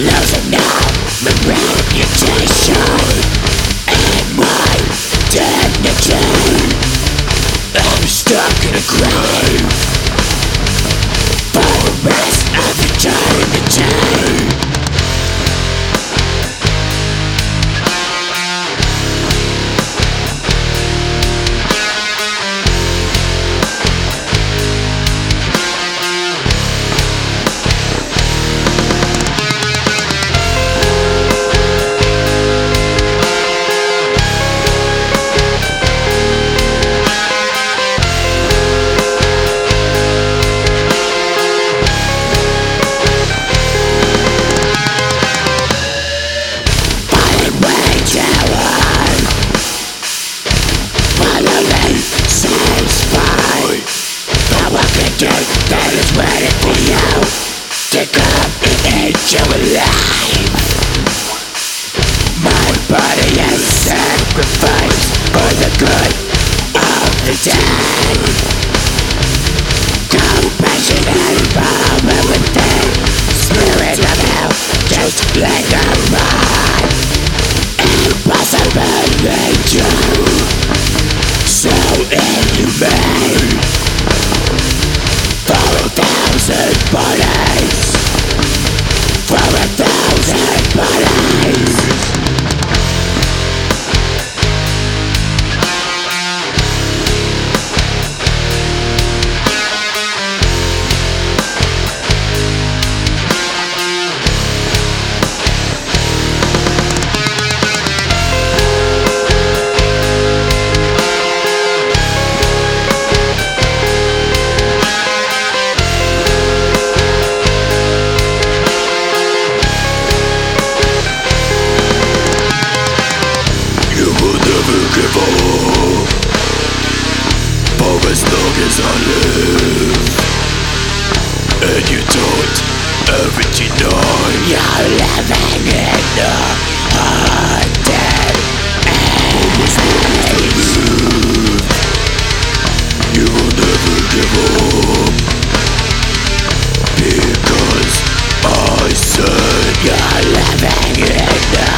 Losing all my reputation and my dignity. I'm stuck in a grave for the rest of eternity. That is waiting for you to come and eat you alive. My body is sacrificed for the good of the dead. Compassion and power within, spirit of hell, just linger on. Impossibly true, so inhumane. For 1,000 bodies, for 1,000 bodies. Give up for as long as I live, and you don't ever deny you're living in the haunted age. You will never give up, because I said you're living in the